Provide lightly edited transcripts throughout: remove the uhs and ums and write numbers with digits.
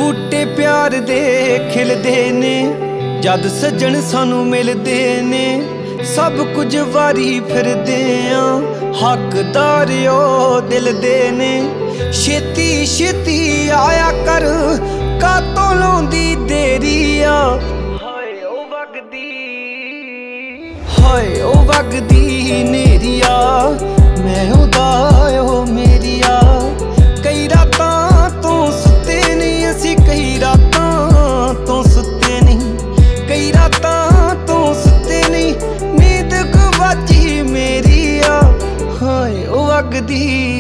बूटे प्यार दे खिलदे ने जद सज्जन सानू मिलदे ने। सब कुछ वारी फिरदे आ हकदार ओ दिल दे ने। छेती छेती आया कर कातों लाउंदी देरी आ। हाय ओ वगदी, हाय ओ वगदी नेरिया मैं उदा ओ मेरिया। कई रातां तो सुते नहीं असी, कई रातां तो सुते नहीं, कई रातां तो सुते नहीं। नींद गवाची मेरी आ हाय ओ वगदी।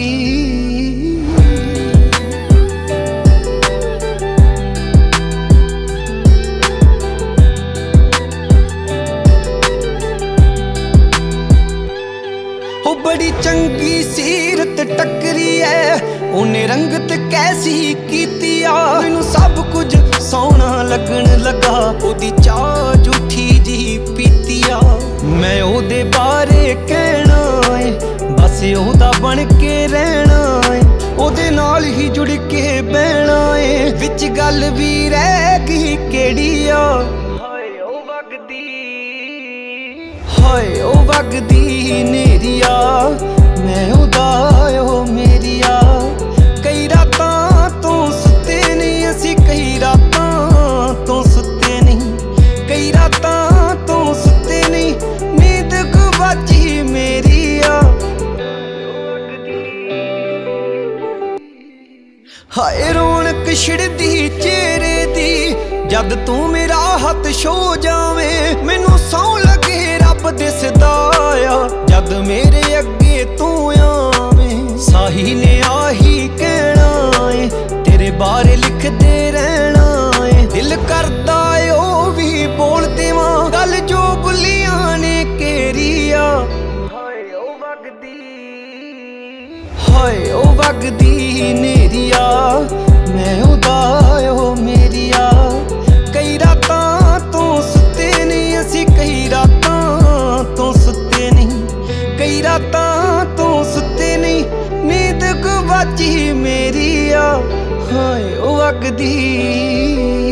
बड़ी चंगी सीरत टकरी है उन्हें रंगत कैसी कीती आ। मैनू सब कुछ सोहना लगन लगा ओदी चाह झूठी जी पीती आ। मैं ओदे बारे कहना है बस ओदा बन के रहना है, ओदे नाल ही जुड़ के बहना है। विच गल भी रह गई केड़ी आ हाय ओ वगदी, हाय ओ वगदी नेरिया मैं उदा ओ मेरिया। कई रातां तो सुते नहीं असी, कई रातां तो सुते नहीं, कई रातां तो सुते नहीं। नींद गवाची मेरी आ हाय रौनक छिड़दी चेहरे दी जद तू मेरा हथ छो जावे। मैनू सौ लगे रब दिसदा आ जद मेरे अगे तू आवें। साही ने आही कहना है तेरे बारे लिखदे रहना है। दिल करदा ओ भी बोल देवां गल जो बुलियां ने केरी आ। हाय ओ वगदी, हाय ओ वगदी नेरिया मैं उदा ओ मेरिया। कई रातां तो सुते नहीं असी, कई रातां तो सुते नहीं, कई रातां तो सुते नहीं। नींद गवाची मेरी आ हाय ओ वगदी।